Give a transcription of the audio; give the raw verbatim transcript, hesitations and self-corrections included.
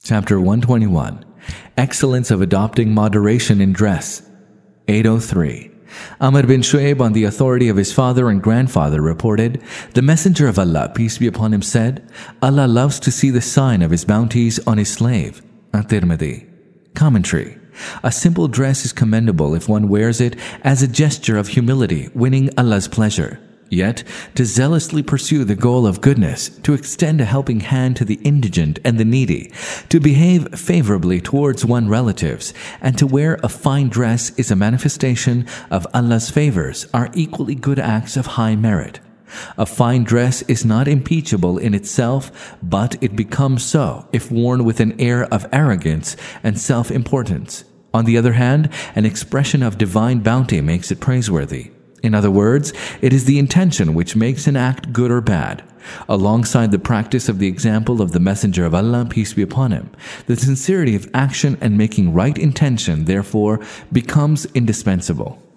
Chapter one twenty-one. Excellence of Adopting Moderation in Dress. eight oh three. Amr bin Shu'aib, on the authority of his father and grandfather, reported, "The Messenger of Allah, peace be upon him, said, Allah loves to see the sign of his bounties on his slave." At-Tirmidhi. Commentary. A simple dress is commendable if one wears it as a gesture of humility, winning Allah's pleasure. Yet, to zealously pursue the goal of goodness, to extend a helping hand to the indigent and the needy, to behave favorably towards one's relatives, and to wear a fine dress is a manifestation of Allah's favors, are equally good acts of high merit. A fine dress is not impeachable in itself, but it becomes so if worn with an air of arrogance and self-importance. On the other hand, an expression of divine bounty makes it praiseworthy. In other words, it is the intention which makes an act good or bad. Alongside the practice of the example of the Messenger of Allah, peace be upon him, the sincerity of action and making right intention, therefore, becomes indispensable.